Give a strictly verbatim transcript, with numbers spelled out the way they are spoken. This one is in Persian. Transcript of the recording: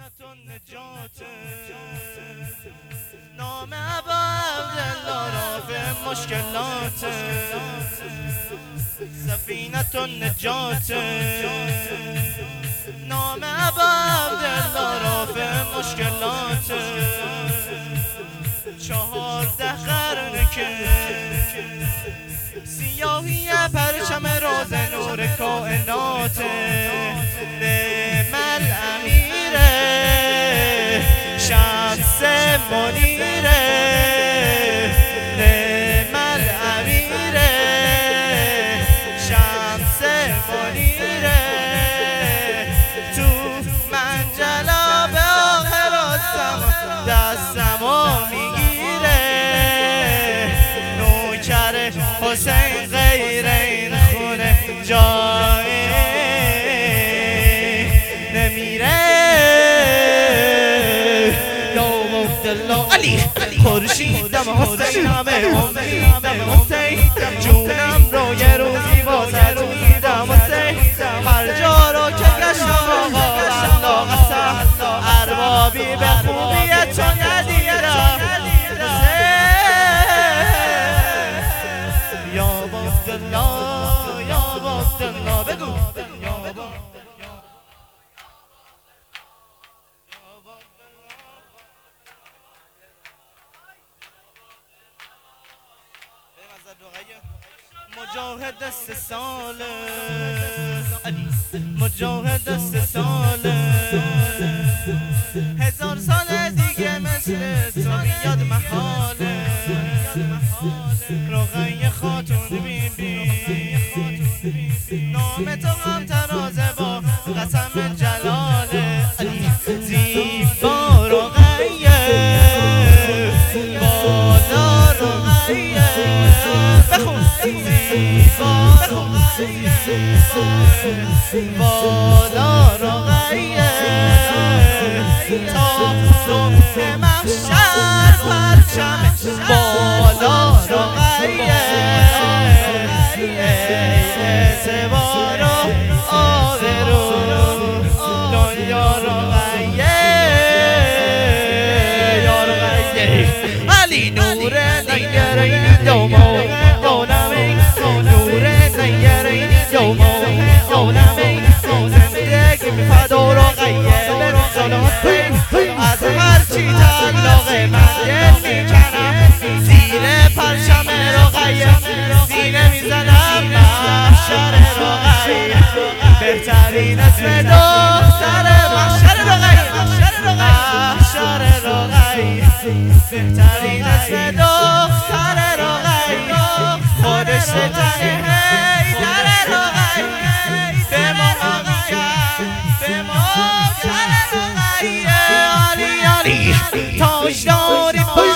سفینت النجات نام ابا عبدالله رافع مشکلات سفینت النجات نام ابا عبدالله رافع مشکلات چهارده قرن که سیاهی پرچم راز نور کائنات نعم امیره شمس منیره نعم امیره شمس منیره تو منجلا به آخر آسمان دستمو میگیره نوکر حسین غیر این خونه جایی نمیره یا عبدالله علی خورشیدم حسین همه امیدم حسین جونم رو یه روزی بازد میدم حسین هر جا رو که گشتم آقا والله قسم اربابی به خوبی تو ندیدم یا عبدالله یا عبدالله بگو مجاهد سه ساله مجاهد سه ساله هزار سال دیگه مثل تو میاد محاله رقیه خاتون بی بی نام تو هم ترازه با قسم جلاله زیبا رقیه بالا رقیه بخون زیبا بالا رقیه تا صبح محشر پرچم بالا رقیه اعتبار و آبرو دنیا رقیه یا رقیه علی نور نیرین دومو دونمی نور نیرین دومو دونمی زندگی فدا رقیه برسالات از هرچی تعلق من دل میکنم زیر پرچم رقیه سینه میزنم محشر رقیه بهترین اسم دختر محشر رقیه محشر رقیه بهترین اسم دختر رقیه خودش تنه در رقیه به ما به ما رقیه علی علی تاجداری